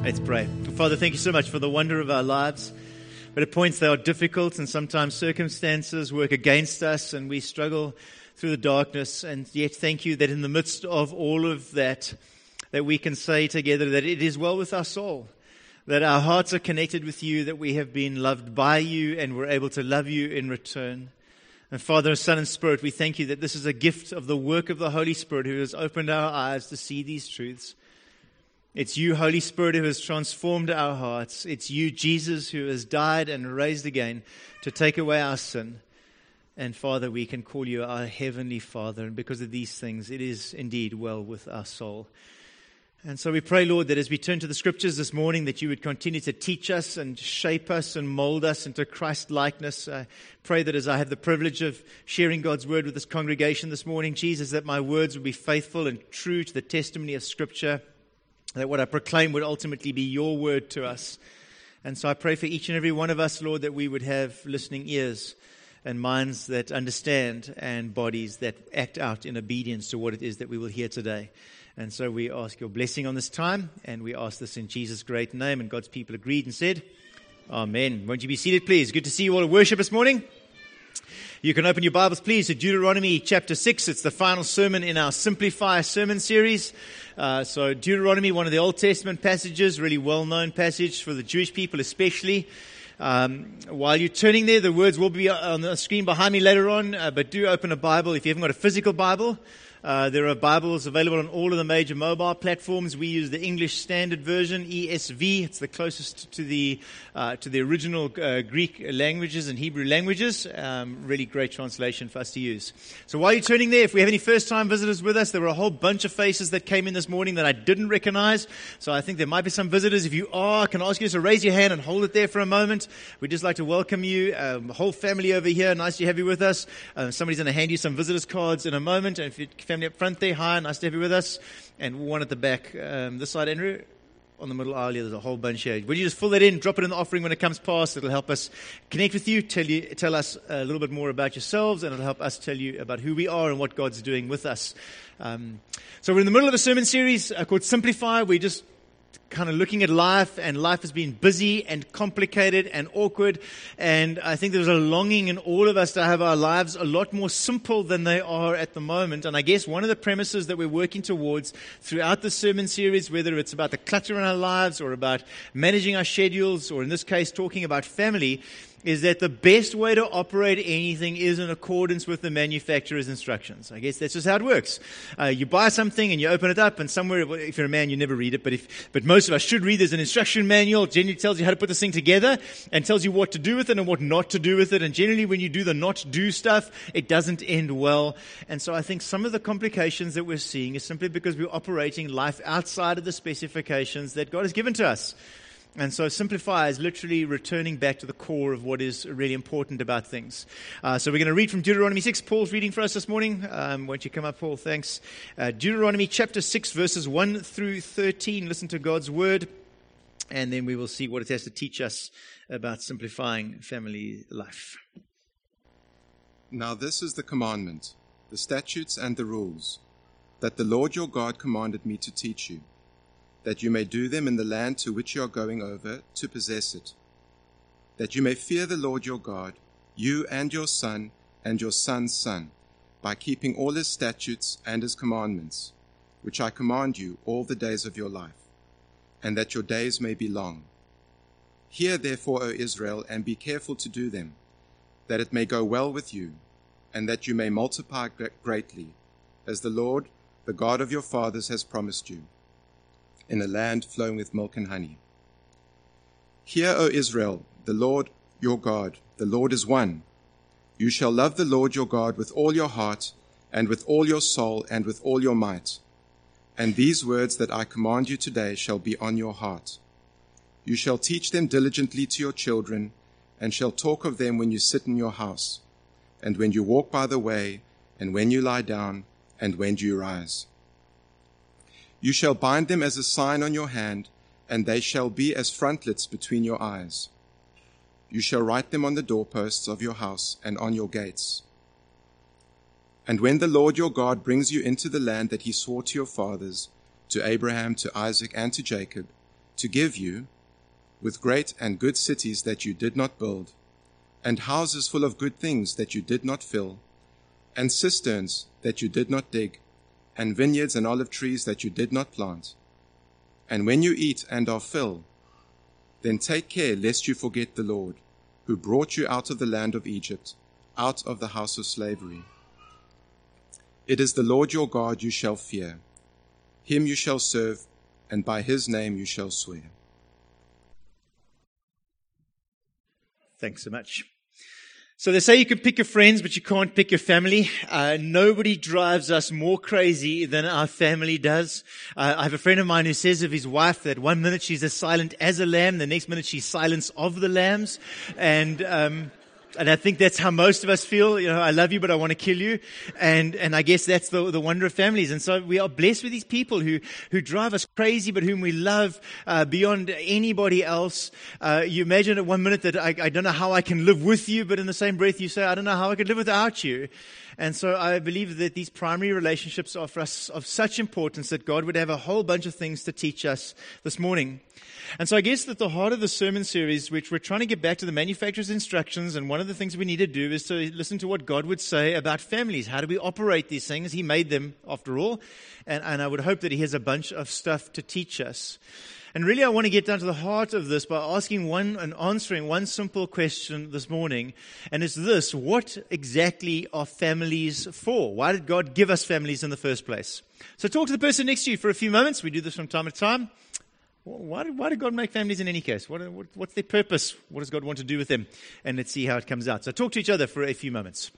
Let's pray. Father, thank you so much for the wonder of our lives. But at points they are difficult, and sometimes circumstances work against us and we struggle through the darkness. And yet thank you that in the midst of all of that, that we can say together that it is well with our soul, that our hearts are connected with you, that we have been loved by you and we're able to love you in return. And Father, Son, and Spirit, we thank you that this is a gift of the work of the Holy Spirit who has opened our eyes to see these truths. It's you, Holy Spirit, who has transformed our hearts. It's you, Jesus, who has died and raised again to take away our sin. And Father, we can call you our Heavenly Father. And because of these things, it is indeed well with our soul. And so we pray, Lord, that as we turn to the Scriptures this morning, that you would continue to teach us and shape us and mold us into Christ-likeness. I pray that as I have the privilege of sharing God's Word with this congregation this morning, Jesus, that my words would be faithful and true to the testimony of Scripture, that what I proclaim would ultimately be your word to us. And so I pray for each and every one of us, Lord, that we would have listening ears and minds that understand and bodies that act out in obedience to what it is that we will hear today. And so we ask your blessing on this time, and we ask this in Jesus' great name. And God's people agreed and said, Amen. Won't you be seated, please? Good to see you all at worship this morning. You can open your Bibles, please, to Deuteronomy chapter 6. It's the final sermon in our Simplify sermon series. So Deuteronomy, one of the Old Testament passages, really well-known passage for the Jewish people especially. While you're turning there, the words will be on the screen behind me later on, but do open a Bible if you haven't got a physical Bible. There are Bibles available on all of the major mobile platforms. We use the English Standard Version, ESV. It's the closest to the original Greek languages and Hebrew languages. Really great translation for us to use. So while you're turning there, if we have any first-time visitors with us, there were a whole bunch of faces that came in this morning that I didn't recognize. So I think there might be some visitors. If you are, I can ask you to raise your hand and hold it there for a moment. We'd just like to welcome you. The whole family over here. Nice to have you with us. Somebody's going to hand you some visitors cards in a moment. And if you family up front there, hi, nice to have you with us. And one at the back, this side, Andrew, on the middle aisle here, there's a whole bunch here. Will you just fill that in, drop it in the offering when it comes past? It'll help us connect with you, tell us a little bit more about yourselves, and it'll help us tell you about who we are and what God's doing with us. So we're in the middle of a sermon series called Simplify. We're just kind of looking at life, and life has been busy and complicated and awkward, and I think there's a longing in all of us to have our lives a lot more simple than they are at the moment. And I guess one of the premises that we're working towards throughout the sermon series, whether it's about the clutter in our lives or about managing our schedules, or in this case talking about family, is that the best way to operate anything is in accordance with the manufacturer's instructions. I guess that's just how it works. You buy something and you open it up, and somewhere, if you're a man, you never read it, but most of us should read. There's an instruction manual. It generally tells you how to put this thing together and tells you what to do with it and what not to do with it. And generally when you do the not do stuff, it doesn't end well. And so I think some of the complications that we're seeing is simply because we're operating life outside of the specifications that God has given to us. And so Simplify is literally returning back to the core of what is really important about things. So we're going to read from Deuteronomy 6. Paul's reading for us this morning. Won't you come up, Paul? Thanks. Deuteronomy chapter 6, verses 1 through 13. Listen to God's word, and then we will see what it has to teach us about simplifying family life. Now this is the commandment, the statutes and the rules, that the Lord your God commanded me to teach you, that you may do them in the land to which you are going over to possess it, that you may fear the Lord your God, you and your son and your son's son, by keeping all his statutes and his commandments, which I command you all the days of your life, and that your days may be long. Hear therefore, O Israel, and be careful to do them, that it may go well with you, and that you may multiply greatly, as the Lord, the God of your fathers, has promised you, in a land flowing with milk and honey. Hear, O Israel, the Lord your God, the Lord is one. You shall love the Lord your God with all your heart, and with all your soul, and with all your might. And these words that I command you today shall be on your heart. You shall teach them diligently to your children, and shall talk of them when you sit in your house, and when you walk by the way, and when you lie down, and when you rise. You shall bind them as a sign on your hand, and they shall be as frontlets between your eyes. You shall write them on the doorposts of your house and on your gates. And when the Lord your God brings you into the land that he swore to your fathers, to Abraham, to Isaac, and to Jacob, to give you, with great and good cities that you did not build, and houses full of good things that you did not fill, and cisterns that you did not dig, and vineyards and olive trees that you did not plant. And when you eat and are filled, then take care lest you forget the Lord, who brought you out of the land of Egypt, out of the house of slavery. It is the Lord your God you shall fear. Him you shall serve, and by his name you shall swear. Thanks so much. So they say you can pick your friends, but you can't pick your family. Nobody drives us more crazy than our family does. I have a friend of mine who says of his wife that one minute she's as silent as a lamb, the next minute she's silence of the lambs. And I think that's how most of us feel. You know, I love you, but I want to kill you. And I guess that's the wonder of families. And so we are blessed with these people who drive us crazy, but whom we love beyond anybody else. You imagine at one minute that I don't know how I can live with you, but in the same breath you say, I don't know how I could live without you. And so I believe that these primary relationships are for us of such importance that God would have a whole bunch of things to teach us this morning. And so I guess that the heart of the sermon series, which we're trying to get back to the manufacturer's instructions, and one of the things we need to do is to listen to what God would say about families. How do we operate these things? He made them, after all. And I would hope that He has a bunch of stuff to teach us. And really, I want to get down to the heart of this by asking and answering one simple question this morning. And it's this: what exactly are families for? Why did God give us families in the first place? So talk to the person next to you for a few moments. We do this from time to time. Why did God make families in any case? What's their purpose? What does God want to do with them? And let's see how it comes out. So talk to each other for a few moments.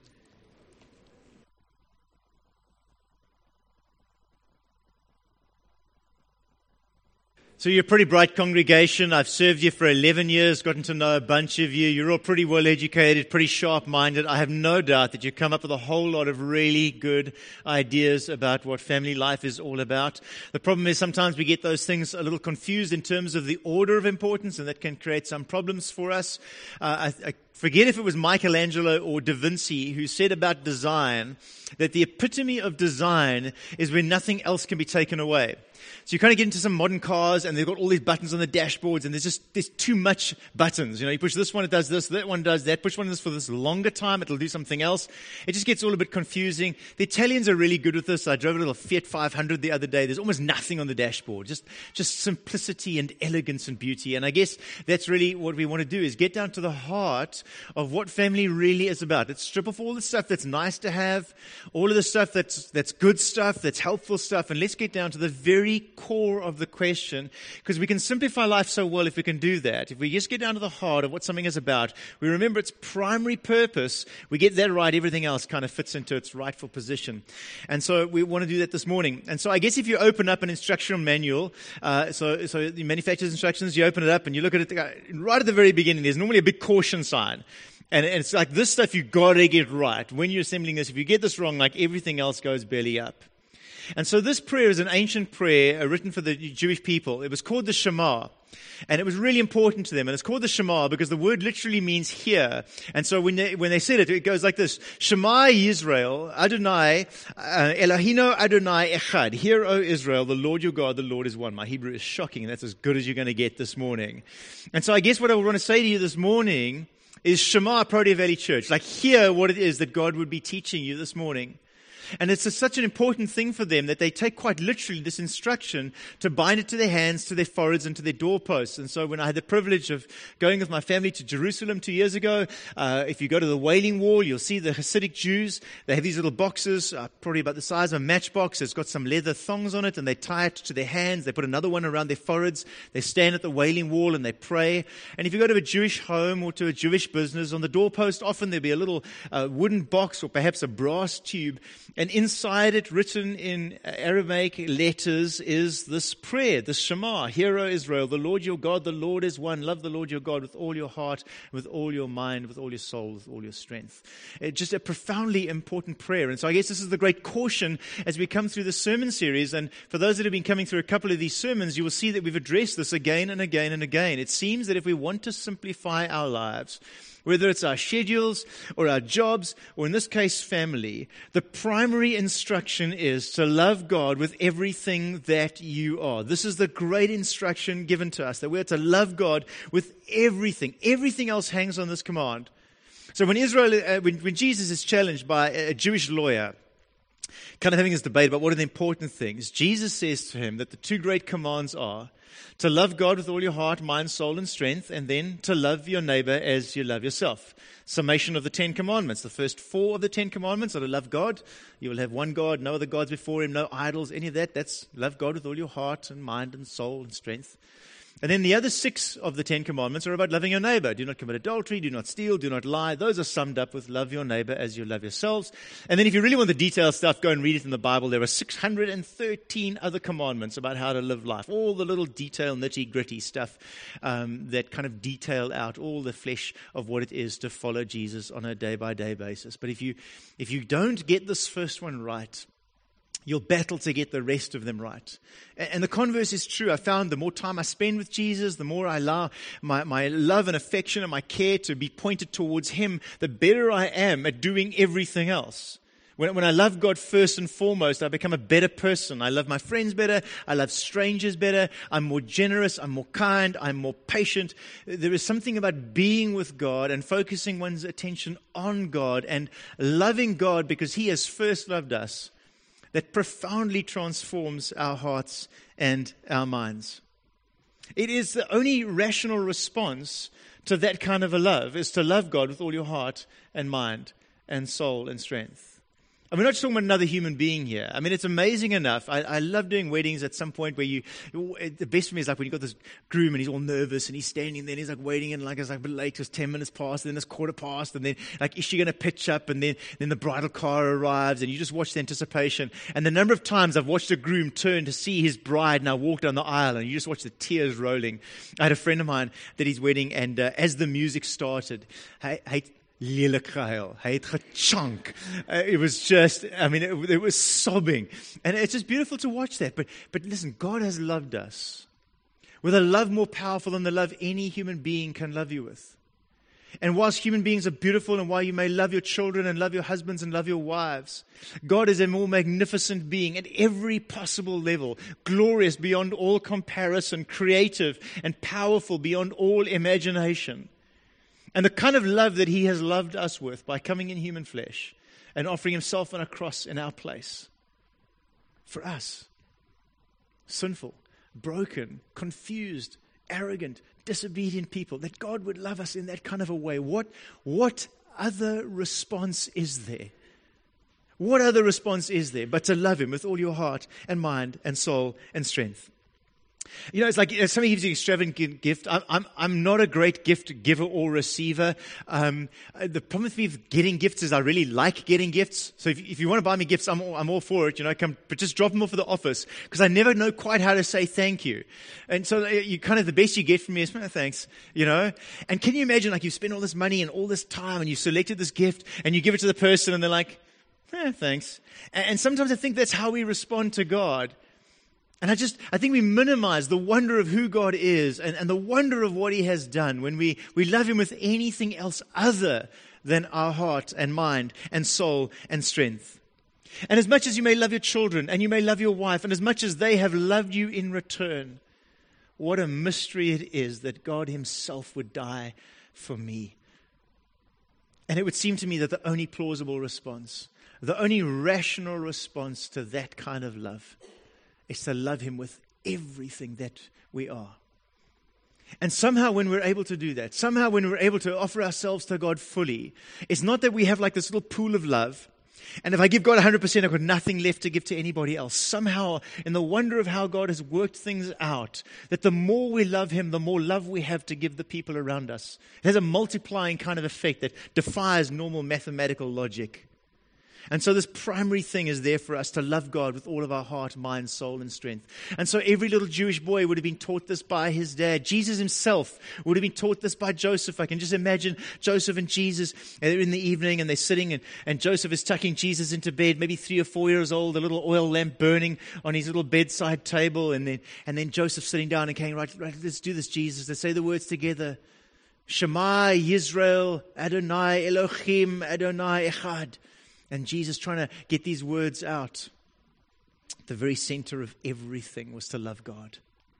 So you're a pretty bright congregation. I've served you for 11 years, gotten to know a bunch of you. You're all pretty well educated, pretty sharp-minded. I have no doubt that you come up with a whole lot of really good ideas about what family life is all about. The problem is sometimes we get those things a little confused in terms of the order of importance, and that can create some problems for us. I forget if it was Michelangelo or Da Vinci who said about design that the epitome of design is when nothing else can be taken away. So you kind of get into some modern cars and they've got all these buttons on the dashboards and there's too much buttons. You know, you push this one, it does this, that one does that, push one of this for this longer time, it'll do something else. It just gets all a bit confusing. The Italians are really good with this. I drove a little Fiat 500 the other day. There's almost nothing on the dashboard, just simplicity and elegance and beauty. And I guess that's really what we want to do, is get down to the heart of what family really is about. Let's strip off all the stuff that's nice to have, all of the stuff that's good stuff, that's helpful stuff, and let's get down to the very core of the question, because we can simplify life so well if we can do that. If we just get down to the heart of what something is about, we remember its primary purpose, we get that right, everything else kind of fits into its rightful position. And so we want to do that this morning. And so I guess if you open up an instructional manual, so the manufacturer's instructions, you open it up and you look at it, right at the very beginning, there's normally a big caution sign. And it's like, this stuff you got to get right. When you're assembling this, if you get this wrong, like everything else goes belly up. And so this prayer is an ancient prayer written for the Jewish people. It was called the Shema. And it was really important to them. And it's called the Shema because the word literally means hear. And so when they said it, it goes like this: Shema Yisrael, Adonai, Eloheinu Adonai Echad. Hear, O Israel, the Lord your God, the Lord is one. My Hebrew is shocking. That's as good as you're going to get this morning. And so I guess what I want to say to you this morning is Shema Protea Valley Church. Like, hear what it is that God would be teaching you this morning. And it's such an important thing for them that they take quite literally this instruction to bind it to their hands, to their foreheads, and to their doorposts. And so when I had the privilege of going with my family to Jerusalem 2 years ago, if you go to the Wailing Wall, you'll see the Hasidic Jews. They have these little boxes, probably about the size of a matchbox. It's got some leather thongs on it, and they tie it to their hands. They put another one around their foreheads. They stand at the Wailing Wall and they pray. And if you go to a Jewish home or to a Jewish business, on the doorpost, often there'll be a little wooden box or perhaps a brass tube. And inside it, written in Aramaic letters, is this prayer, this Shema. Hear, O Israel, the Lord your God, the Lord is one. Love the Lord your God with all your heart, with all your mind, with all your soul, with all your strength. It's just a profoundly important prayer. And so I guess this is the great caution as we come through the sermon series. And for those that have been coming through a couple of these sermons, you will see that we've addressed this again and again and again. It seems that if we want to simplify our lives, Whether it's our schedules or our jobs, or in this case, family, the primary instruction is to love God with everything that you are. This is the great instruction given to us, that we're to love God with everything. Everything else hangs on this command. So when Jesus is challenged by a Jewish lawyer, kind of having this debate about what are the important things, Jesus says to him that the two great commands are to love God with all your heart, mind, soul, and strength, and then to love your neighbor as you love yourself. Summation of the 10 Commandments. The first 4 of the 10 Commandments are to love God. You will have one God, no other gods before Him, no idols, any of that. That's love God with all your heart and mind and soul and strength. And then the other 6 of the 10 Commandments are about loving your neighbor. Do not commit adultery, do not steal, do not lie. Those are summed up with love your neighbor as you love yourselves. And then if you really want the detailed stuff, go and read it in the Bible. There are 613 other commandments about how to live life. All the little detail, nitty-gritty stuff that kind of detail out all the flesh of what it is to follow Jesus on a day-by-day basis. But if you don't get this first one right, you'll battle to get the rest of them right. And the converse is true. I found the more time I spend with Jesus, the more I allow my love and affection and my care to be pointed towards Him, the better I am at doing everything else. When I love God first and foremost, I become a better person. I love my friends better. I love strangers better. I'm more generous. I'm more kind. I'm more patient. There is something about being with God and focusing one's attention on God and loving God because He has first loved us that profoundly transforms our hearts and our minds. It is the only rational response to that kind of a love, is to love God with all your heart and mind and soul and strength. And we're not just talking about another human being here. I mean, it's amazing enough. I love doing weddings at some point where the best for me is like when you've got this groom and he's all nervous and he's standing there and he's like waiting and like it's like a bit late because 10 minutes past and then it's 1:15 and then like, is she going to pitch up? And then the bridal car arrives and you just watch the anticipation. And the number of times I've watched a groom turn to see his bride now walk down the aisle and you just watch the tears rolling. I had a friend of mine that he's wedding and as the music started, lelik gehuil. Hy het gechunk. It was just, I mean, it was sobbing. And it's just beautiful to watch that. But listen, God has loved us with a love more powerful than the love any human being can love you with. And whilst human beings are beautiful and while you may love your children and love your husbands and love your wives, God is a more magnificent being at every possible level, glorious beyond all comparison, creative and powerful beyond all imagination. And the kind of love that He has loved us with by coming in human flesh and offering Himself on a cross in our place. For us, sinful, broken, confused, arrogant, disobedient people, that God would love us in that kind of a way. What other response is there? What other response is there but to love Him with all your heart and mind and soul and strength? You know, it's like somebody gives you an extravagant gift. I'm not a great gift giver or receiver. The problem with me with getting gifts is I really like getting gifts. So if you want to buy me gifts, I'm all for it. You know, but just drop them off at the office because I never know quite how to say thank you. And so you kind of the best you get from me is thanks. You know, and can you imagine like you spend all this money and all this time and you selected this gift and you give it to the person and they're like, thanks. And sometimes I think that's how we respond to God. And I think we minimize the wonder of who God is and the wonder of what He has done when we love Him with anything else other than our heart and mind and soul and strength. And as much as you may love your children and you may love your wife and as much as they have loved you in return, what a mystery it is that God Himself would die for me. And it would seem to me that the only plausible response, the only rational response to that kind of love is to love Him with everything that we are. And somehow when we're able to do that, somehow when we're able to offer ourselves to God fully, it's not that we have like this little pool of love, and if I give God 100%, I've got nothing left to give to anybody else. Somehow, in the wonder of how God has worked things out, that the more we love Him, the more love we have to give the people around us. It has a multiplying kind of effect that defies normal mathematical logic. And so this primary thing is there for us to love God with all of our heart, mind, soul, and strength. And so every little Jewish boy would have been taught this by his dad. Jesus himself would have been taught this by Joseph. I can just imagine Joseph and Jesus, and they're in the evening and they're sitting and Joseph is tucking Jesus into bed, maybe 3 or 4 years old, a little oil lamp burning on his little bedside table. And then Joseph sitting down and saying, right, let's do this, Jesus. Let's say the words together. Shema Yisrael, Adonai Elohim, Adonai Echad. And Jesus trying to get these words out. The very center of everything was to love God.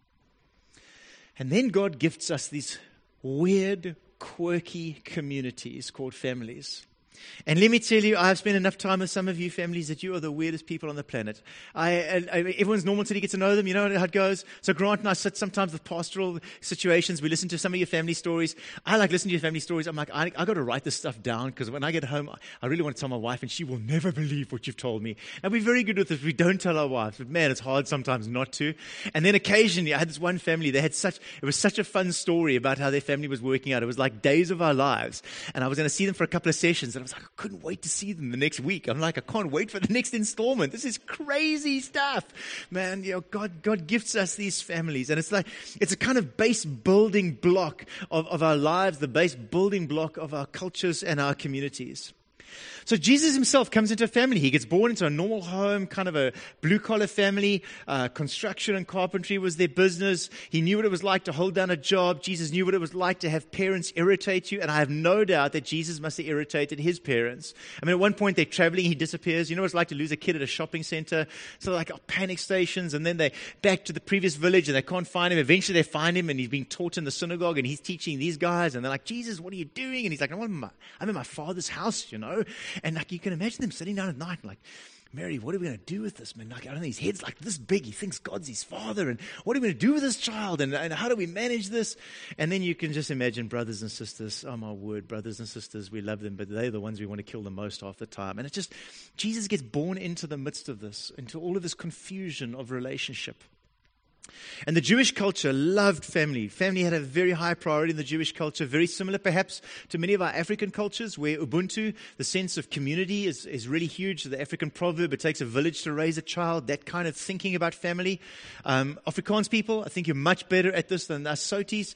And then God gifts us these weird, quirky communities called families. And let me tell you, I've spent enough time with some of you families that you are the weirdest people on the planet. Everyone's normal until you get to know them. You know how it goes. So Grant and I sit sometimes with pastoral situations. We listen to some of your family stories. I like listening to your family stories. I'm like, I got to write this stuff down because when I get home, I really want to tell my wife and she will never believe what you've told me. And we're very good with this. We don't tell our wives. But man, it's hard sometimes not to. And then occasionally, I had this one family. It was such a fun story about how their family was working out. It was like days of our lives. And I was going to see them for a couple of sessions. And I was like, I couldn't wait to see them the next week. I'm like, I can't wait for the next installment. This is crazy stuff. Man, God gifts us these families. And it's a kind of base building block of our lives, the base building block of our cultures and our communities. So Jesus himself comes into a family. He gets born into a normal home, kind of a blue-collar family. Construction and carpentry was their business. He knew what it was like to hold down a job. Jesus knew what it was like to have parents irritate you. And I have no doubt that Jesus must have irritated his parents. I mean, at one point they're traveling, he disappears. You know what it's like to lose a kid at a shopping center? So like panic stations, and then they back to the previous village and they can't find him. Eventually they find him and he's being taught in the synagogue and he's teaching these guys. And they're like, Jesus, what are you doing? And he's like, I'm in my father's house, you know. And like you can imagine them sitting down at night and like, Mary, what are we going to do with this man? Like, I don't know, his head's like this big. He thinks God's his father. And what are we going to do with this child? And how do we manage this? And then you can just imagine brothers and sisters. Oh, my word, brothers and sisters, we love them, but they're the ones we want to kill the most half the time. And it's just, Jesus gets born into the midst of this, into all of this confusion of relationship. And the Jewish culture loved family. Family had a very high priority in the Jewish culture, very similar perhaps to many of our African cultures where Ubuntu, the sense of community is really huge. The African proverb, it takes a village to raise a child, that kind of thinking about family. Afrikaans people, I think you're much better at this than us Sotis.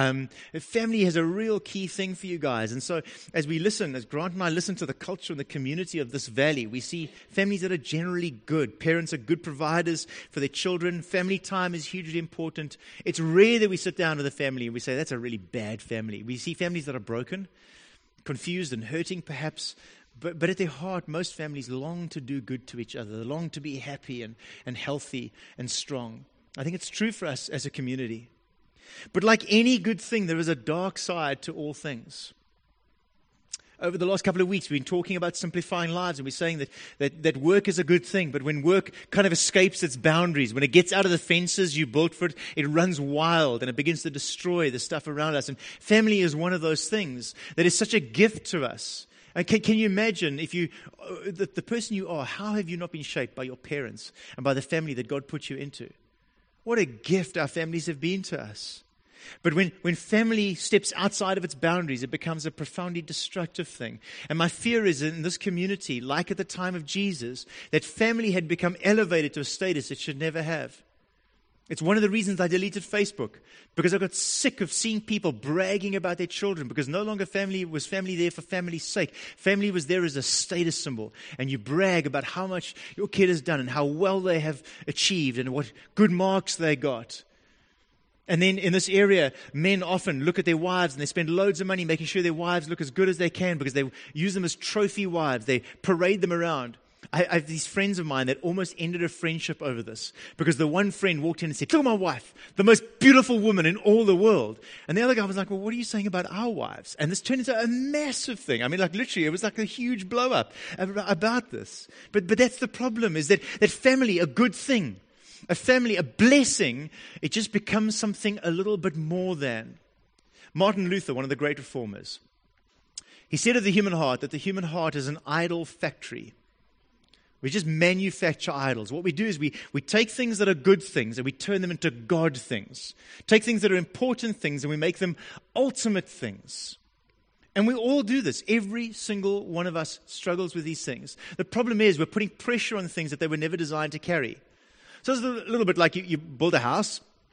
Family has a real key thing for you guys. And so as Grant and I listen to the culture and the community of this valley, we see families that are generally good. Parents are good providers for their children. Family time is hugely important. It's rare that we sit down with a family and we say, that's a really bad family. We see families that are broken, confused and hurting perhaps, but at their heart, most families long to do good to each other. They long to be happy and healthy and strong. I think it's true for us as a community. But like any good thing, there is a dark side to all things. Over the last couple of weeks, we've been talking about simplifying lives, and we're saying that work is a good thing, but when work kind of escapes its boundaries, when it gets out of the fences you built for it, it runs wild and it begins to destroy the stuff around us. And family is one of those things that is such a gift to us. And can you imagine if the person you are, how have you not been shaped by your parents and by the family that God put you into? What a gift our families have been to us. But when family steps outside of its boundaries, it becomes a profoundly destructive thing. And my fear is in this community, like at the time of Jesus, that family had become elevated to a status it should never have. It's one of the reasons I deleted Facebook, because I got sick of seeing people bragging about their children, because no longer was family there for family's sake. Family was there as a status symbol. And you brag about how much your kid has done and how well they have achieved and what good marks they got. And then in this area, men often look at their wives and they spend loads of money making sure their wives look as good as they can because they use them as trophy wives. They parade them around. I have these friends of mine that almost ended a friendship over this because the one friend walked in and said, look at my wife, the most beautiful woman in all the world. And the other guy was like, well, what are you saying about our wives? And this turned into a massive thing. I mean, like literally, it was like a huge blow up about this. But that's the problem, is that family, a good thing, a family, a blessing, it just becomes something a little bit more than. Martin Luther, one of the great reformers, he said of the human heart that the human heart is an idol factory. We just manufacture idols. What we do is we take things that are good things and we turn them into God things. Take things that are important things and we make them ultimate things. And we all do this. Every single one of us struggles with these things. The problem is we're putting pressure on things that they were never designed to carry. So it's a little bit like you build a house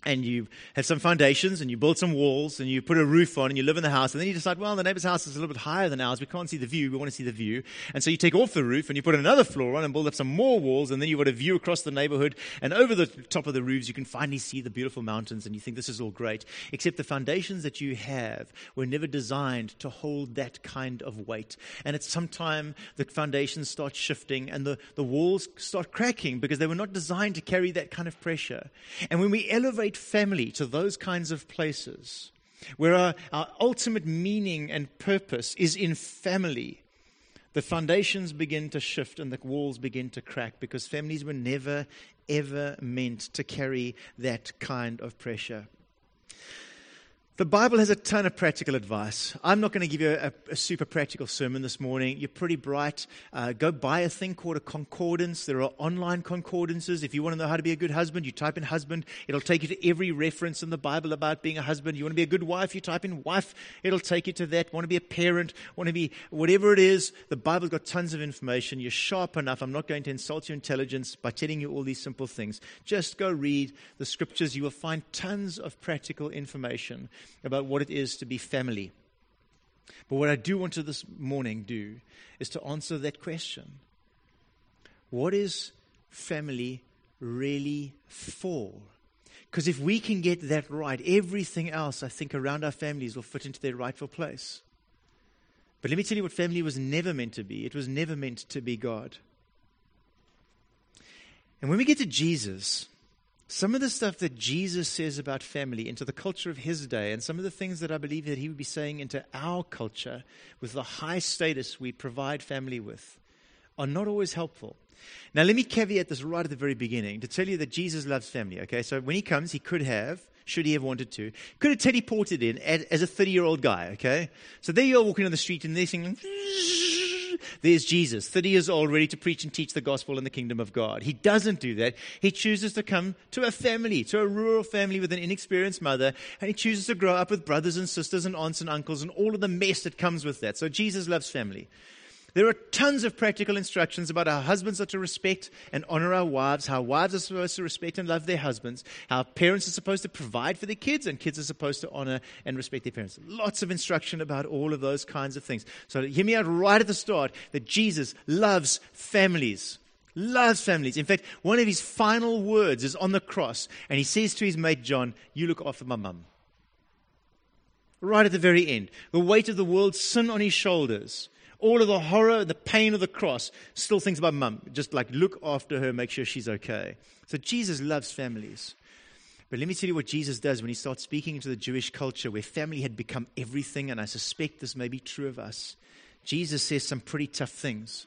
and you have some foundations, and you build some walls, and you put a roof on, and you live in the house, and then you decide, well, the neighbor's house is a little bit higher than ours. We can't see the view. We want to see the view. And so you take off the roof, and you put another floor on, and build up some more walls, and then you've got a view across the neighborhood, and over the top of the roofs, you can finally see the beautiful mountains, and you think this is all great. Except the foundations that you have were never designed to hold that kind of weight. And at some time, the foundations start shifting, and the walls start cracking, because they were not designed to carry that kind of pressure. And when we elevate family to those kinds of places where our ultimate meaning and purpose is in family, the foundations begin to shift and the walls begin to crack, because families were never, ever meant to carry that kind of pressure. The Bible has a ton of practical advice. I'm not going to give you a super practical sermon this morning. You're pretty bright. Go buy a thing called a concordance. There are online concordances. If you want to know how to be a good husband, you type in husband. It'll take you to every reference in the Bible about being a husband. You want to be a good wife, you type in wife. It'll take you to that. Want to be a parent, want to be whatever it is. The Bible's got tons of information. You're sharp enough. I'm not going to insult your intelligence by telling you all these simple things. Just go read the scriptures. You will find tons of practical information about what it is to be family. But what I do want to this morning do is to answer that question. What is family really for? Because if we can get that right, everything else, I think, around our families will fit into their rightful place. But let me tell you what family was never meant to be. It was never meant to be God. And when we get to Jesus, some of the stuff that Jesus says about family into the culture of his day, and some of the things that I believe that he would be saying into our culture with the high status we provide family with, are not always helpful. Now, let me caveat this right at the very beginning to tell you that Jesus loves family, okay? So when he comes, he could have, should he have wanted to, could have teleported in as a 30-year-old guy, okay? So there you are walking on the street and they're singing, there's Jesus, 30 years old, ready to preach and teach the gospel in the kingdom of God. He doesn't do that. He chooses to come to a family, to a rural family with an inexperienced mother, and he chooses to grow up with brothers and sisters and aunts and uncles and all of the mess that comes with that. So Jesus loves family. There are tons of practical instructions about how husbands are to respect and honor our wives, how wives are supposed to respect and love their husbands, how parents are supposed to provide for their kids, and kids are supposed to honor and respect their parents. Lots of instruction about all of those kinds of things. So hear me out right at the start that Jesus loves families. Loves families. In fact, one of his final words is on the cross, and he says to his mate John, "You look after my mum." Right at the very end. The weight of the world's sin on his shoulders. All of the horror, the pain of the cross, still thinks about mum. Just like look after her, make sure she's okay. So Jesus loves families. But let me tell you what Jesus does when he starts speaking into the Jewish culture where family had become everything, and I suspect this may be true of us. Jesus says some pretty tough things.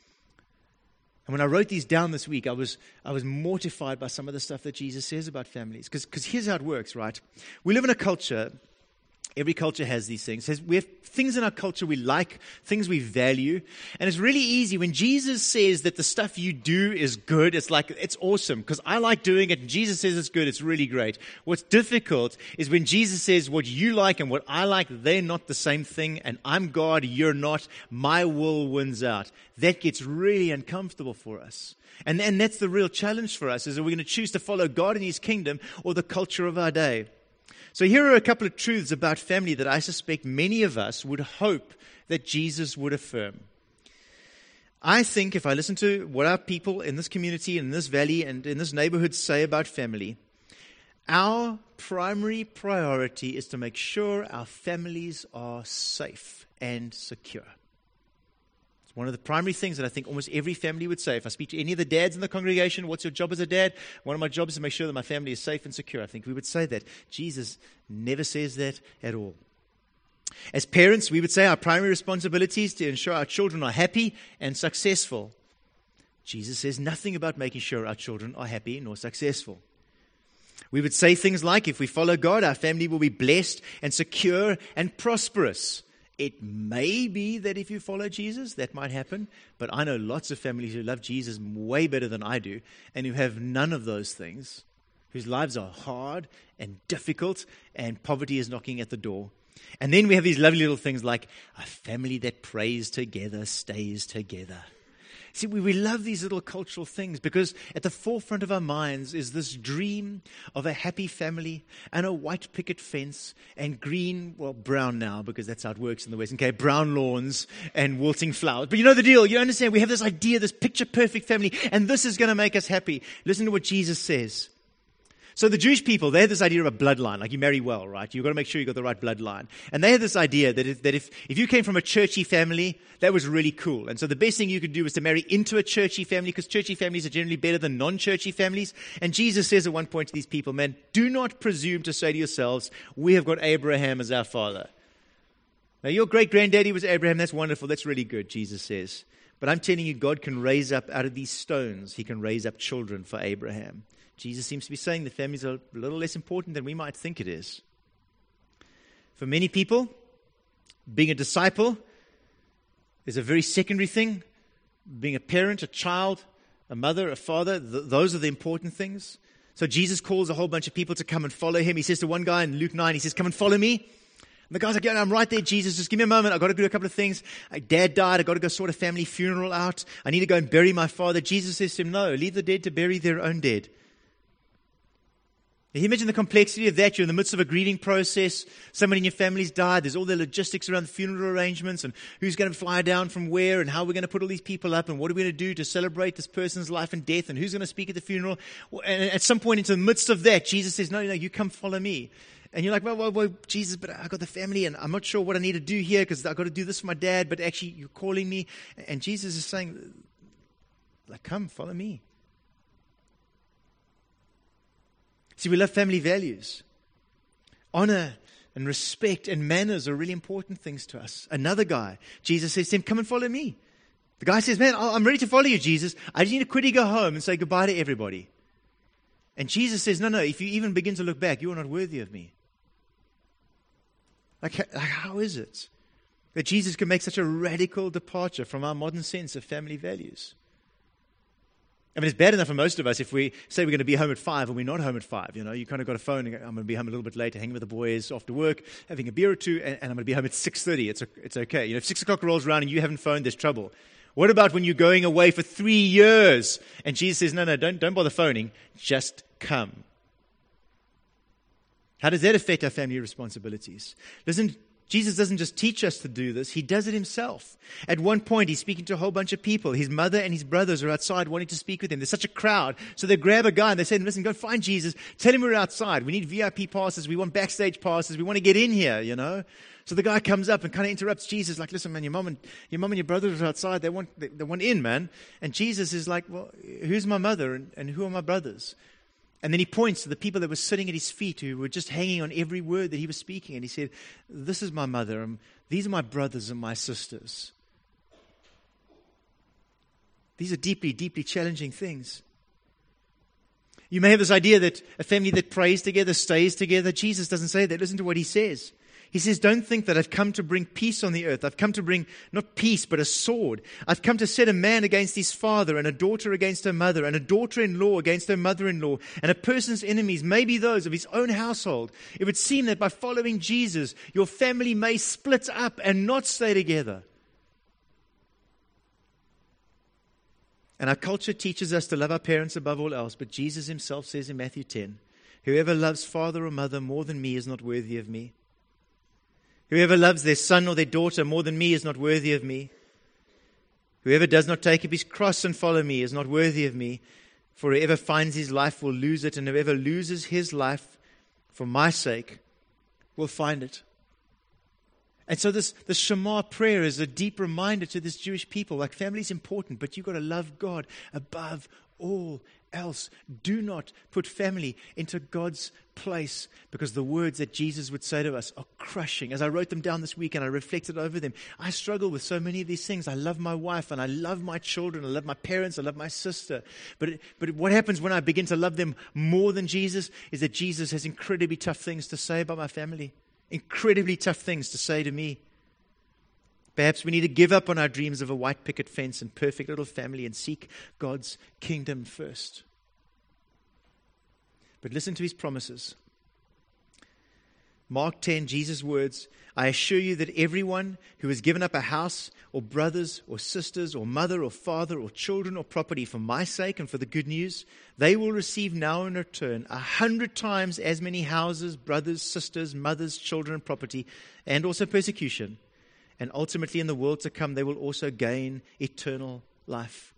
And when I wrote these down this week, I was mortified by some of the stuff that Jesus says about families. Because here's how it works, right? We live in a culture. Every culture has these things. We have things in our culture we like, things we value. And it's really easy when Jesus says that the stuff you do is good. It's like, it's awesome because I like doing it. And Jesus says it's good. It's really great. What's difficult is when Jesus says what you like and what I like, they're not the same thing. And I'm God, you're not. My will wins out. That gets really uncomfortable for us. And that's the real challenge for us, is that we're going to choose to follow God and his kingdom or the culture of our day. So here are a couple of truths about family that I suspect many of us would hope that Jesus would affirm. I think if I listen to what our people in this community, in this valley, and in this neighborhood say about family, our primary priority is to make sure our families are safe and secure. It's one of the primary things that I think almost every family would say. If I speak to any of the dads in the congregation, what's your job as a dad? One of my jobs is to make sure that my family is safe and secure. I think we would say that. Jesus never says that at all. As parents, we would say our primary responsibility is to ensure our children are happy and successful. Jesus says nothing about making sure our children are happy nor successful. We would say things like, if we follow God, our family will be blessed and secure and prosperous. It may be that if you follow Jesus, that might happen. But I know lots of families who love Jesus way better than I do and who have none of those things, whose lives are hard and difficult and poverty is knocking at the door. And then we have these lovely little things like a family that prays together stays together. See, we love these little cultural things because at the forefront of our minds is this dream of a happy family and a white picket fence and green, well, brown now because that's how it works in the West, okay, brown lawns and wilting flowers. But you know the deal. You understand? We have this idea, this picture-perfect family, and this is going to make us happy. Listen to what Jesus says. So the Jewish people, they had this idea of a bloodline, like you marry well, right? You've got to make sure you've got the right bloodline. And they had this idea that if you came from a churchy family, that was really cool. And so the best thing you could do was to marry into a churchy family, because churchy families are generally better than non-churchy families. And Jesus says at one point to these people, man, do not presume to say to yourselves, we have got Abraham as our father. Now your great-granddaddy was Abraham, that's wonderful, that's really good, Jesus says. But I'm telling you, God can raise up out of these stones, He can raise up children for Abraham. Jesus seems to be saying the families are a little less important than we might think it is. For many people, being a disciple is a very secondary thing. Being a parent, a child, a mother, a father, those are the important things. So Jesus calls a whole bunch of people to come and follow Him. He says to one guy in Luke 9, He says, come and follow me. And the guy's like, yeah, I'm right there, Jesus. Just give me a moment. I've got to do a couple of things. Dad died. I've got to go sort a family funeral out. I need to go and bury my father. Jesus says to him, no, leave the dead to bury their own dead. Can you imagine the complexity of that? You're in the midst of a grieving process. Somebody in your family's died. There's all the logistics around the funeral arrangements and who's going to fly down from where and how we're going to put all these people up and what are we going to do to celebrate this person's life and death and who's going to speak at the funeral. And at some point into the midst of that, Jesus says, no, you come follow me. And you're like, well, Jesus, but I've got the family and I'm not sure what I need to do here because I've got to do this for my dad, but actually you're calling me. And Jesus is saying, like, come, follow me. See, we love family values. Honor and respect and manners are really important things to us. Another guy, Jesus says to him, come and follow me. The guy says, man, I'm ready to follow you, Jesus. I just need to quickly go home and say goodbye to everybody. And Jesus says, no, if you even begin to look back, you are not worthy of me. Like how is it that Jesus can make such a radical departure from our modern sense of family values? I mean, it's bad enough for most of us if we say we're going to be home at 5 and we're not home at 5. You know, you kind of got a phone and go, I'm going to be home a little bit later, hanging with the boys after work, having a beer or two, and I'm going to be home at 6:30. It's okay. You know, if 6 o'clock rolls around and you haven't phoned, there's trouble. What about when you're going away for 3 years? And Jesus says, no, don't bother phoning. Just come. How does that affect our family responsibilities? Listen, Jesus doesn't just teach us to do this, He does it Himself. At one point, He's speaking to a whole bunch of people. His mother and his brothers are outside wanting to speak with Him. There's such a crowd. So they grab a guy and they say, listen, go find Jesus. Tell him we're outside. We need VIP passes. We want backstage passes. We want to get in here, you know. So the guy comes up and kind of interrupts Jesus, like, listen, man, your mom and your brothers are outside. They want in, man. And Jesus is like, well, who's my mother and who are my brothers? And then He points to the people that were sitting at His feet who were just hanging on every word that He was speaking. And He said, this is my mother. And these are my brothers and my sisters. These are deeply, deeply challenging things. You may have this idea that a family that prays together stays together. Jesus doesn't say that. Listen to what He says. He says, don't think that I've come to bring peace on the earth. I've come to bring not peace, but a sword. I've come to set a man against his father and a daughter against her mother and a daughter-in-law against her mother-in-law. And a person's enemies may be those of his own household. It would seem that by following Jesus, your family may split up and not stay together. And our culture teaches us to love our parents above all else. But Jesus Himself says in Matthew 10, whoever loves father or mother more than me is not worthy of me. Whoever loves their son or their daughter more than me is not worthy of me. Whoever does not take up his cross and follow me is not worthy of me. For whoever finds his life will lose it, and whoever loses his life for my sake will find it. And so this Shema prayer is a deep reminder to this Jewish people, like family is important, but you've got to love God above all else. Do not put family into God's place, because the words that Jesus would say to us are crushing. As I wrote them down this week and I reflected over them, I struggle with so many of these things. I love my wife and I love my children. I love my parents. I love my sister. But what happens when I begin to love them more than Jesus is that Jesus has incredibly tough things to say about my family. Incredibly tough things to say to me. Perhaps we need to give up on our dreams of a white picket fence and perfect little family and seek God's kingdom first. But listen to His promises. Mark 10, Jesus' words, I assure you that everyone who has given up a house or brothers or sisters or mother or father or children or property for my sake and for the good news, they will receive now in return 100 times as many houses, brothers, sisters, mothers, children, and property, and also persecution. And ultimately in the world to come, they will also gain eternal life.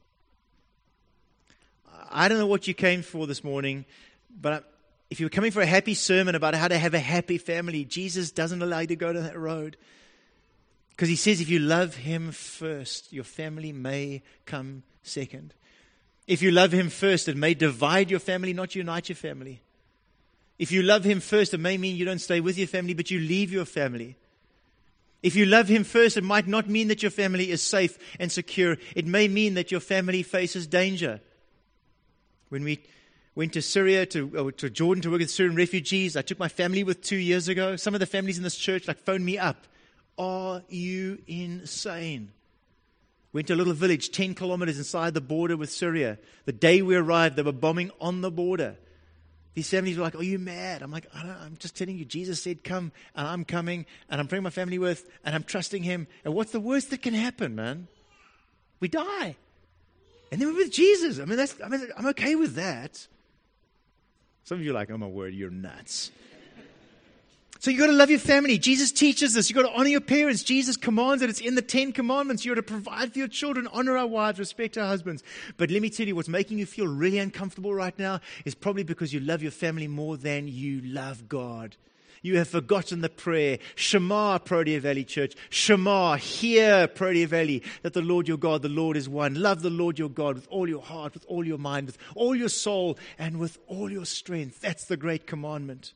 I don't know what you came for this morning, but if you're coming for a happy sermon about how to have a happy family, Jesus doesn't allow you to go to that road. Because he says if you love him first, your family may come second. If you love him first, it may divide your family, not unite your family. If you love him first, it may mean you don't stay with your family, but you leave your family. If you love him first, it might not mean that your family is safe and secure. It may mean that your family faces danger. When we went to Syria, to Jordan to work with Syrian refugees, I took my family with 2 years ago. Some of the families in this church phoned me up. Are you insane? Went to a little village 10 kilometers inside the border with Syria. The day we arrived, they were bombing on the border. These families were like, are you mad? I'm like, I'm just telling you, Jesus said come, and I'm coming, and I'm bringing my family with, and I'm trusting him. And what's the worst that can happen, man? We die. And then we're with Jesus. I'm okay with that. Some of you are like, oh my word, you're nuts. So you got to love your family. Jesus teaches this. You got to honor your parents. Jesus commands it. It's in the 10 Commandments. You got to provide for your children, honor our wives, respect our husbands. But let me tell you, what's making you feel really uncomfortable right now is probably because you love your family more than you love God. You have forgotten the prayer. Shema, Protea Valley Church. Shema, hear, Protea Valley, that the Lord your God, the Lord is one. Love the Lord your God with all your heart, with all your mind, with all your soul, and with all your strength. That's the great commandment.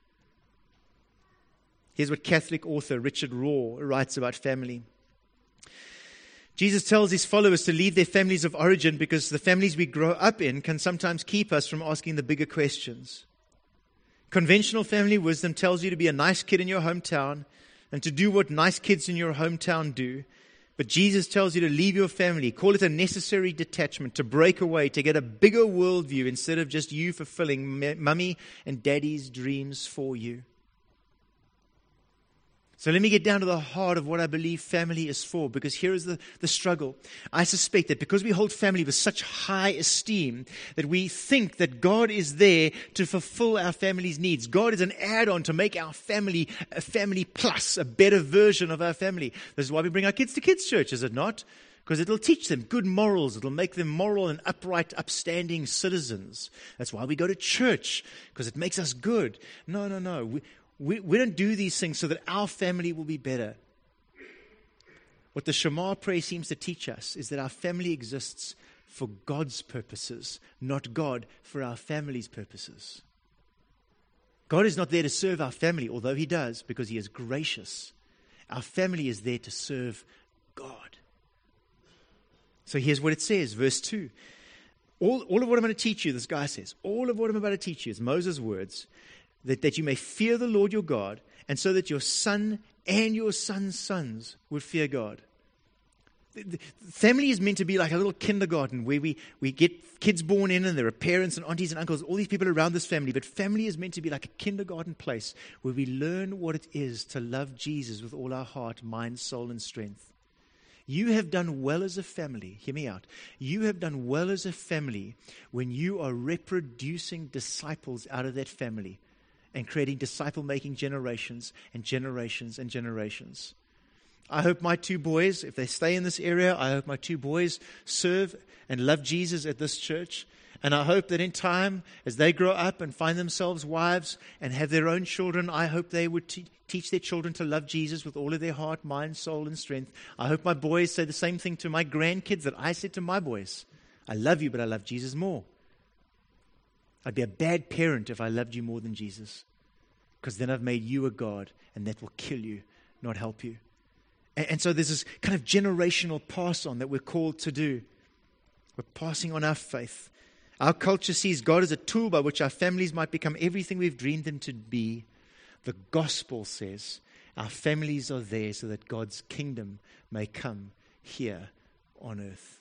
Here's what Catholic author Richard Rohr writes about family. Jesus tells his followers to leave their families of origin because the families we grow up in can sometimes keep us from asking the bigger questions. Conventional family wisdom tells you to be a nice kid in your hometown and to do what nice kids in your hometown do. But Jesus tells you to leave your family, call it a necessary detachment, to break away, to get a bigger worldview instead of just you fulfilling mummy and daddy's dreams for you. So let me get down to the heart of what I believe family is for, because here is the struggle. I suspect that because we hold family with such high esteem, that we think that God is there to fulfill our family's needs. God is an add-on to make our family a family plus, a better version of our family. This is why we bring our kids to kids' church, is it not? Because it'll teach them good morals. It'll make them moral and upright, upstanding citizens. That's why we go to church, because it makes us good. No. We don't do these things so that our family will be better. What the Shema prayer seems to teach us is that our family exists for God's purposes, not God for our family's purposes. God is not there to serve our family, although he does, because he is gracious. Our family is there to serve God. So here's what it says, verse 2. All of what I'm going to teach you, this guy says, all of what I'm about to teach you is Moses' words, that you may fear the Lord your God, and so that your son and your son's sons would fear God. Family is meant to be like a little kindergarten where we get kids born in, and there are parents and aunties and uncles, all these people around this family. But family is meant to be like a kindergarten place where we learn what it is to love Jesus with all our heart, mind, soul, and strength. You have done well as a family. Hear me out. You have done well as a family when you are reproducing disciples out of that family and creating disciple-making generations and generations and generations. I hope my 2 boys, if they stay in this area, I hope my 2 boys serve and love Jesus at this church. And I hope that in time, as they grow up and find themselves wives and have their own children, I hope they would teach their children to love Jesus with all of their heart, mind, soul, and strength. I hope my boys say the same thing to my grandkids that I said to my boys. I love you, but I love Jesus more. I'd be a bad parent if I loved you more than Jesus, because then I've made you a God, and that will kill you, not help you. And so there's this kind of generational pass on that we're called to do. We're passing on our faith. Our culture sees God as a tool by which our families might become everything we've dreamed them to be. The gospel says our families are there so that God's kingdom may come here on earth.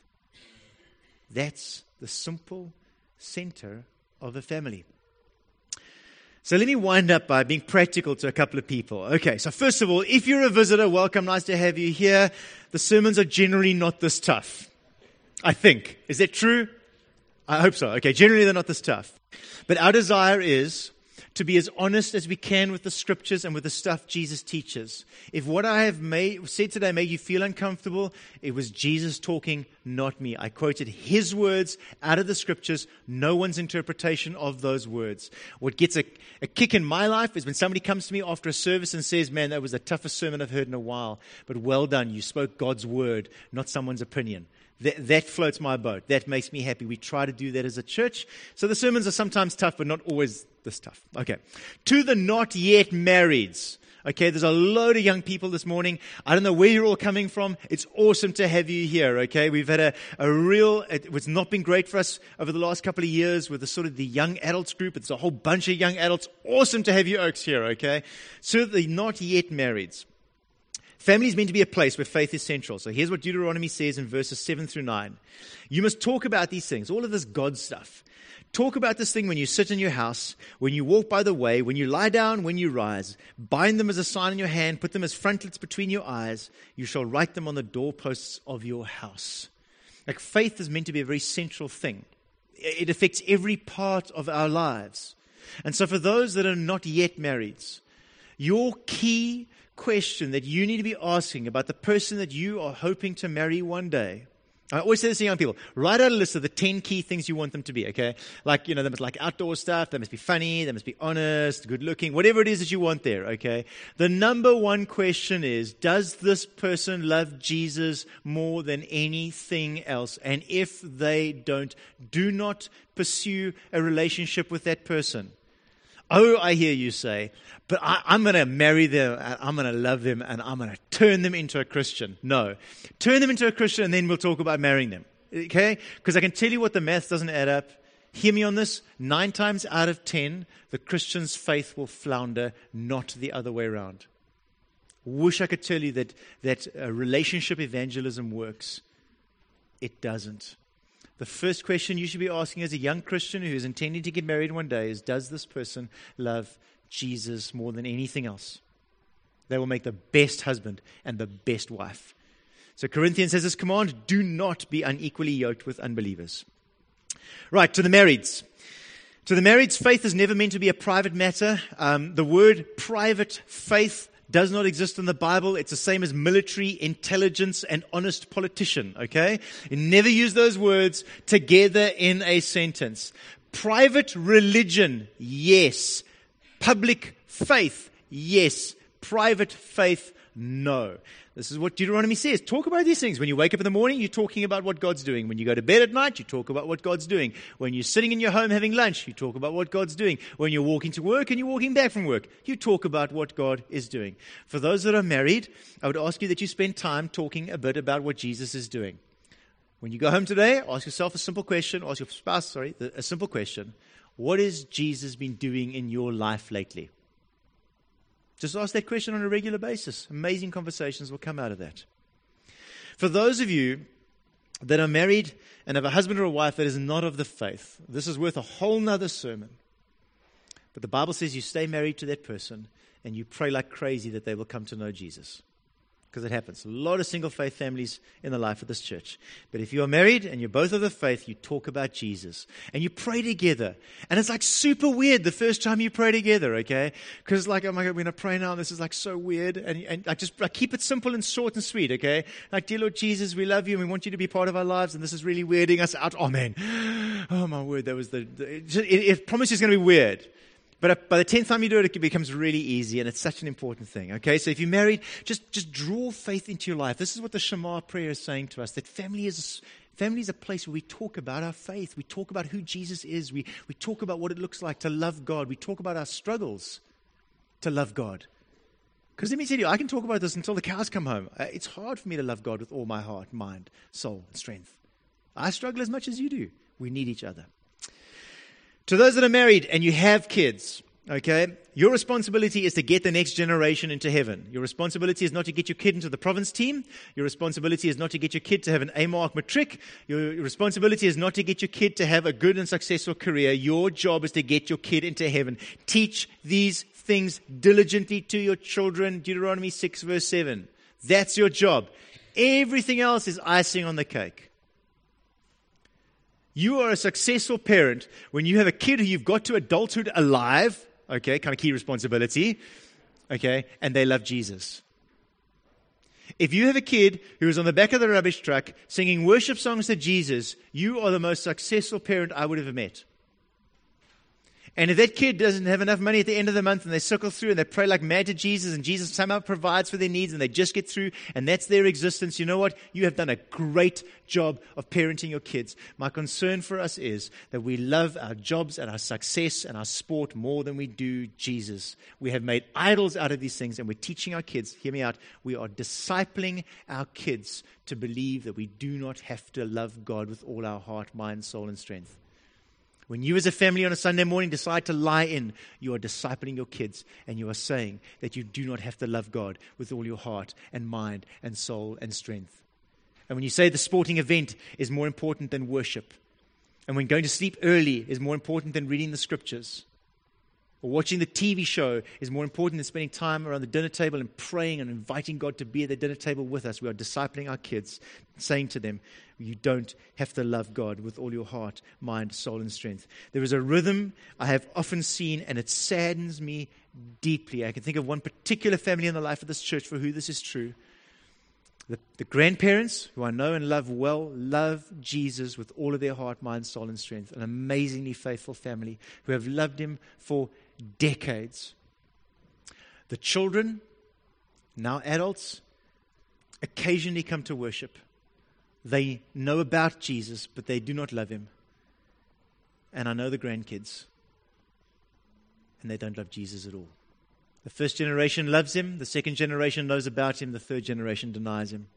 That's the simple center of a family. So let me wind up by being practical to a couple of people. Okay, so first of all, if you're a visitor, welcome, nice to have you here. The sermons are generally not this tough, I think. Is that true? I hope so. Okay, generally they're not this tough. But our desire is to be as honest as we can with the scriptures and with the stuff Jesus teaches. If what I have said today made you feel uncomfortable, it was Jesus talking, not me. I quoted his words out of the scriptures, no one's interpretation of those words. What gets a kick in my life is when somebody comes to me after a service and says, man, that was the toughest sermon I've heard in a while, but well done, you spoke God's word, not someone's opinion. That floats my boat. That makes me happy. We try to do that as a church. So the sermons are sometimes tough, but not always this tough. Okay. To the not yet marrieds. Okay, there's a load of young people this morning. I don't know where you're all coming from. It's awesome to have you here, okay? We've had it's not been great for us over the last couple of years with the young adults group. It's a whole bunch of young adults. Awesome to have you Oaks here, okay? So the not yet marrieds. Family is meant to be a place where faith is central. So here's what Deuteronomy says in verses 7 through 9. You must talk about these things, all of this God stuff. Talk about this thing when you sit in your house, when you walk by the way, when you lie down, when you rise. Bind them as a sign in your hand, put them as frontlets between your eyes. You shall write them on the doorposts of your house. Like faith is meant to be a very central thing. It affects every part of our lives. And so for those that are not yet married, your key question that you need to be asking about the person that you are hoping to marry one day. I always say this to young people, write out a list of the 10 key things you want them to be, okay? Like, they must like outdoor stuff, they must be funny, they must be honest, good looking, whatever it is that you want there, okay? The number one question is, does this person love Jesus more than anything else? And if they don't, do not pursue a relationship with that person. Oh, I hear you say, but I'm going to marry them, and I'm going to love them, and I'm going to turn them into a Christian. No. Turn them into a Christian, and then we'll talk about marrying them. Okay? Because I can tell you what the math doesn't add up. Hear me on this. 9 times out of 10, the Christian's faith will flounder, not the other way around. Wish I could tell you that relationship evangelism works. It doesn't. The first question you should be asking as a young Christian who is intending to get married one day is, does this person love Jesus more than anything else? They will make the best husband and the best wife. So Corinthians has this command, do not be unequally yoked with unbelievers. Right, to the marrieds. To the marrieds, faith is never meant to be a private matter. The word private faith does not exist in the Bible. It's the same as military, intelligence, and honest politician, okay? You never use those words together in a sentence. Private religion, yes. Public faith, yes. Private faith, no. This is what Deuteronomy says. Talk about these things. When you wake up in the morning, you're talking about what God's doing. When you go to bed at night, you talk about what God's doing. When you're sitting in your home having lunch, you talk about what God's doing. When you're walking to work and you're walking back from work, you talk about what God is doing. For those that are married, I would ask you that you spend time talking a bit about what Jesus is doing. When you go home today, ask yourself a simple question. Ask your spouse, a simple question. What has Jesus been doing in your life lately? Just ask that question on a regular basis. Amazing conversations will come out of that. For those of you that are married and have a husband or a wife that is not of the faith, this is worth a whole nother sermon. But the Bible says you stay married to that person and you pray like crazy that they will come to know Jesus. Because it happens. A lot of single faith families in the life of this church. But if you are married and you're both of the faith, you talk about Jesus. And you pray together. And it's like super weird the first time you pray together, okay? Because it's like, oh my God, we're going to pray now. This is like so weird. And I keep it simple and short and sweet, okay? Like, dear Lord Jesus, we love you and we want you to be part of our lives. And this is really weirding us out. Oh man. Oh my word. That was it promises it's going to be weird. But by the 10th time you do it, it becomes really easy, and it's such an important thing. Okay, so if you're married, just draw faith into your life. This is what the Shema prayer is saying to us, that family is a place where we talk about our faith. We talk about who Jesus is. We talk about what it looks like to love God. We talk about our struggles to love God. Because let me tell you, I can talk about this until the cows come home. It's hard for me to love God with all my heart, mind, soul, and strength. I struggle as much as you do. We need each other. To those that are married and you have kids, Okay? Your responsibility is to get the next generation into heaven. Your responsibility is not to get your kid into the province team. Your responsibility is not to get your kid to have an A-mark matric. Your responsibility is not to get your kid to have a good and successful career. Your job is to get your kid into heaven. Teach these things diligently to your children. Deuteronomy 6 verse 7. That's your job. Everything else is icing on the cake. You are a successful parent when you have a kid who you've got to adulthood alive. Okay, kind of key responsibility. Okay, and they love Jesus. If you have a kid who is on the back of the rubbish truck singing worship songs to Jesus, you are the most successful parent I would have ever met. And if that kid doesn't have enough money at the end of the month and they circle through and they pray like mad to Jesus and Jesus somehow provides for their needs and they just get through and that's their existence, you know what? You have done a great job of parenting your kids. My concern for us is that we love our jobs and our success and our sport more than we do Jesus. We have made idols out of these things and we're teaching our kids, hear me out, we are discipling our kids to believe that we do not have to love God with all our heart, mind, soul, and strength. When you as a family on a Sunday morning decide to lie in, you are discipling your kids and you are saying that you do not have to love God with all your heart and mind and soul and strength. And when you say the sporting event is more important than worship, and when going to sleep early is more important than reading the scriptures, or watching the TV show is more important than spending time around the dinner table and praying and inviting God to be at the dinner table with us. We are discipling our kids, saying to them, you don't have to love God with all your heart, mind, soul, and strength. There is a rhythm I have often seen, and it saddens me deeply. I can think of one particular family in the life of this church for who this is true. The grandparents, who I know and love well, love Jesus with all of their heart, mind, soul, and strength. An amazingly faithful family who have loved Him for decades. The children, now adults, occasionally come to worship. They know about Jesus, but they do not love Him. And I know the grandkids, and they don't love Jesus at all. The first generation loves Him, the second generation knows about Him, the third generation denies Him.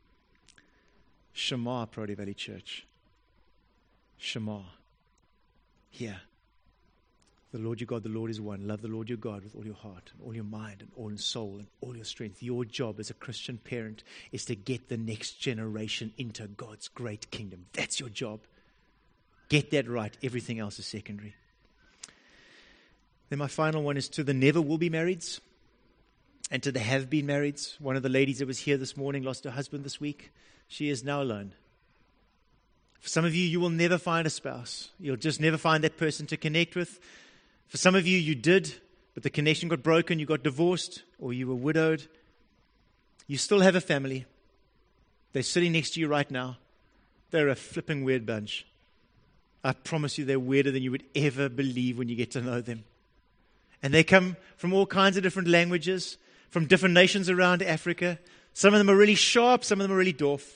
Shema, Prairie Valley Church. Shema. Hear. The Lord your God, the Lord is one. Love the Lord your God with all your heart, and all your mind, and all your soul, and all your strength. Your job as a Christian parent is to get the next generation into God's great kingdom. That's your job. Get that right. Everything else is secondary. Then my final one is to the never will be marrieds and to the have been marrieds. One of the ladies that was here this morning lost her husband this week. She is now alone. For some of you, you will never find a spouse. You'll just never find that person to connect with. For some of you, you did, but the connection got broken, you got divorced, or you were widowed. You still have a family. They're sitting next to you right now. They're a flipping weird bunch. I promise you they're weirder than you would ever believe when you get to know them. And they come from all kinds of different languages, from different nations around Africa. Some of them are really sharp, some of them are really dwarf.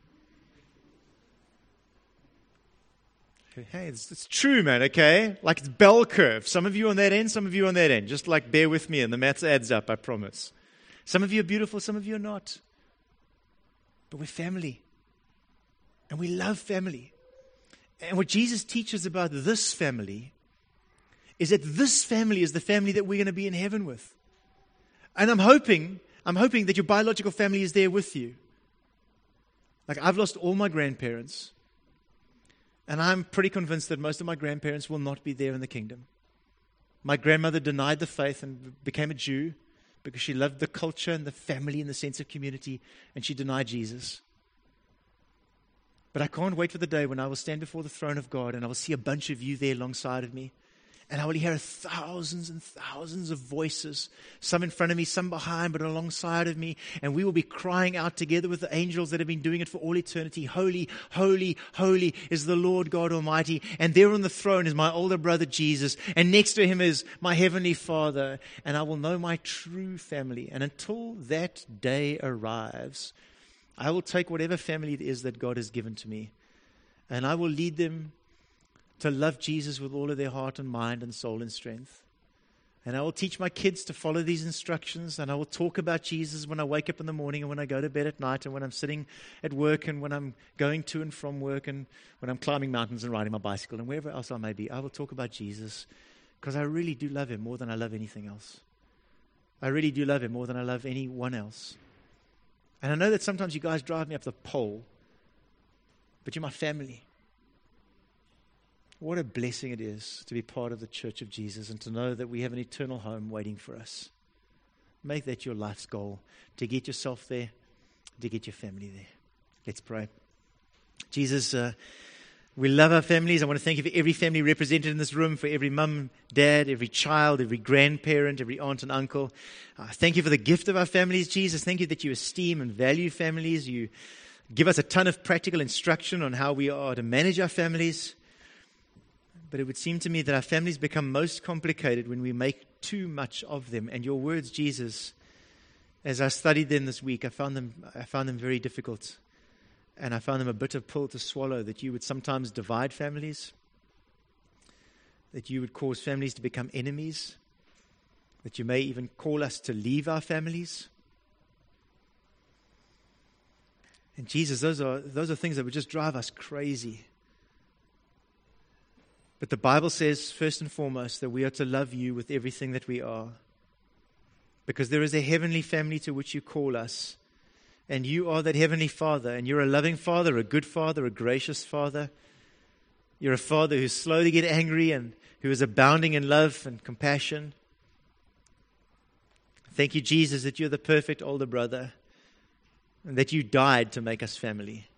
Hey, it's true, man, okay? Like it's bell curve. Some of you on that end, some of you on that end. Just like bear with me and the maths adds up, I promise. Some of you are beautiful, some of you are not. But we're family. And we love family. And what Jesus teaches about this family is that this family is the family that we're going to be in heaven with. And I'm hoping that your biological family is there with you. Like I've lost all my grandparents. And I'm pretty convinced that most of my grandparents will not be there in the kingdom. My grandmother denied the faith and became a Jew because she loved the culture and the family and the sense of community, and she denied Jesus. But I can't wait for the day when I will stand before the throne of God and I will see a bunch of you there alongside of me. And I will hear thousands and thousands of voices, some in front of me, some behind, but alongside of me. And we will be crying out together with the angels that have been doing it for all eternity. Holy, holy, holy is the Lord God Almighty. And there on the throne is my older brother Jesus. And next to him is my heavenly Father. And I will know my true family. And until that day arrives, I will take whatever family it is that God has given to me. And I will lead them to love Jesus with all of their heart and mind and soul and strength. And I will teach my kids to follow these instructions, and I will talk about Jesus when I wake up in the morning and when I go to bed at night and when I'm sitting at work and when I'm going to and from work and when I'm climbing mountains and riding my bicycle and wherever else I may be. I will talk about Jesus because I really do love him more than I love anything else. I really do love him more than I love anyone else. And I know that sometimes you guys drive me up the pole, but you're my family. What a blessing it is to be part of the Church of Jesus and to know that we have an eternal home waiting for us. Make that your life's goal, to get yourself there, to get your family there. Let's pray. Jesus, we love our families. I want to thank you for every family represented in this room, for every mum, dad, every child, every grandparent, every aunt and uncle. Thank you for the gift of our families, Jesus. Thank you that you esteem and value families. You give us a ton of practical instruction on how we are to manage our families. But it would seem to me that our families become most complicated when we make too much of them. And your words, Jesus, as I studied them this week, I found them very difficult. And I found them a bitter pill to swallow, that you would sometimes divide families, that you would cause families to become enemies, that you may even call us to leave our families. And Jesus, those are things that would just drive us crazy. But the Bible says, first and foremost, that we are to love you with everything that we are, because there is a heavenly family to which you call us. And you are that heavenly Father, and you're a loving Father, a good Father, a gracious Father. You're a Father who's slow to get angry and who is abounding in love and compassion. Thank you, Jesus, that you're the perfect older brother and that you died to make us family.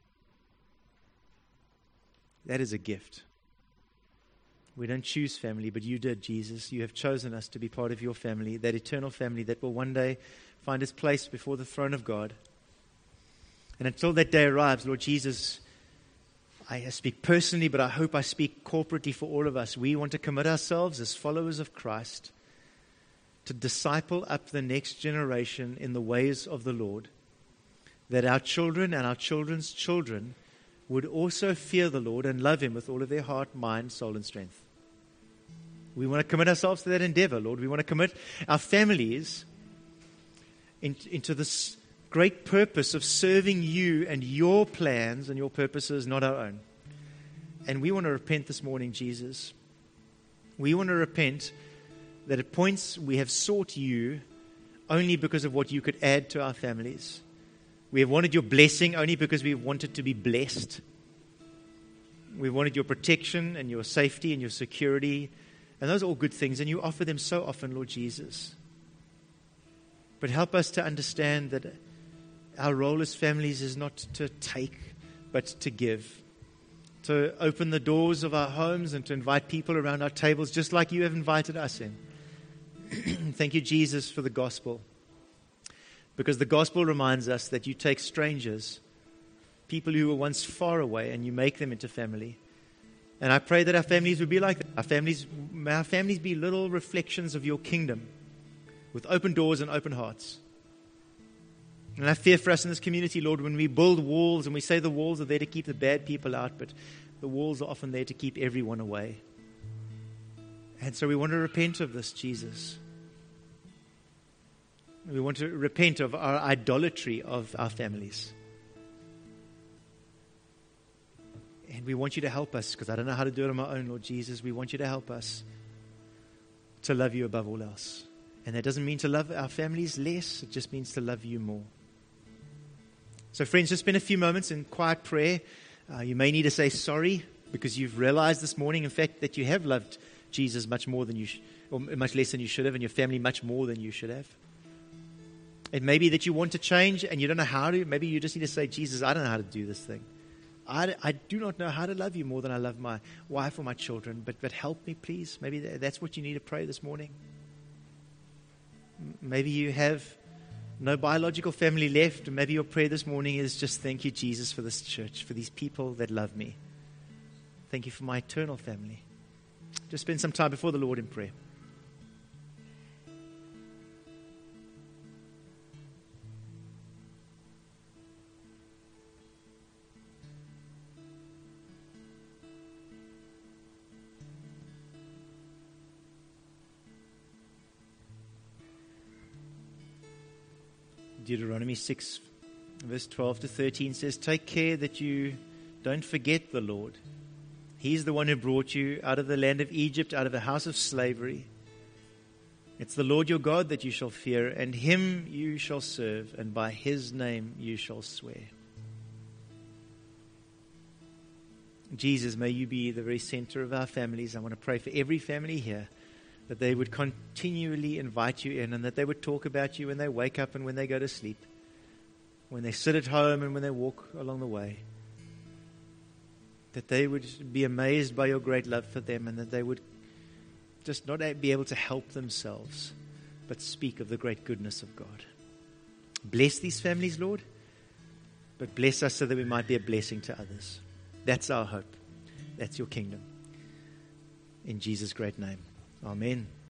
That is a gift. We don't choose family, but you did, Jesus. You have chosen us to be part of your family, that eternal family that will one day find its place before the throne of God. And until that day arrives, Lord Jesus, I speak personally, but I hope I speak corporately for all of us. We want to commit ourselves as followers of Christ to disciple up the next generation in the ways of the Lord, that our children and our children's children would also fear the Lord and love him with all of their heart, mind, soul, and strength. We want to commit ourselves to that endeavor, Lord. We want to commit our families into this great purpose of serving you and your plans and your purposes, not our own. And we want to repent this morning, Jesus. We want to repent that at points we have sought you only because of what you could add to our families. We have wanted your blessing only because we have wanted to be blessed. We've wanted your protection and your safety and your security. And those are all good things, and you offer them so often, Lord Jesus. But help us to understand that our role as families is not to take, but to give. To open the doors of our homes and to invite people around our tables just like you have invited us in. Thank you, Jesus, for the gospel. Because the gospel reminds us that you take strangers, people who were once far away, and you make them into family. And I pray that our families would be like that. May our families be little reflections of your kingdom with open doors and open hearts. And I fear for us in this community, Lord, when we build walls and we say the walls are there to keep the bad people out, but the walls are often there to keep everyone away. And so we want to repent of this, Jesus. We want to repent of our idolatry of our families. And we want you to help us, because I don't know how to do it on my own, Lord Jesus. We want you to help us to love you above all else. And that doesn't mean to love our families less. It just means to love you more. So friends, just spend a few moments in quiet prayer. You may need to say sorry because you've realized this morning, in fact, that you have loved Jesus much more than you or much less than you should have, and your family much more than you should have. It may be that you want to change and you don't know how to. Maybe you just need to say, Jesus, I don't know how to do this thing. I do not know how to love you more than I love my wife or my children, but help me, please. Maybe that's what you need to pray this morning. Maybe you have no biological family left, and maybe your prayer this morning is just thank you, Jesus, for this church, for these people that love me. Thank you for my eternal family. Just spend some time before the Lord in prayer. Deuteronomy 6, verse 12 to 13 says, take care that you don't forget the Lord, He's the one who brought you out of the land of Egypt, out of the house of slavery. It's the Lord your God that you shall fear, and him you shall serve, and by his name you shall swear. Jesus, may you be the very center of our families. I want to pray for every family here, that they would continually invite you in, and that they would talk about you when they wake up and when they go to sleep, when they sit at home and when they walk along the way. That they would be amazed by your great love for them, and that they would just not be able to help themselves, but speak of the great goodness of God. Bless these families, Lord, but bless us so that we might be a blessing to others. That's our hope. That's your kingdom. In Jesus' great name. Amen.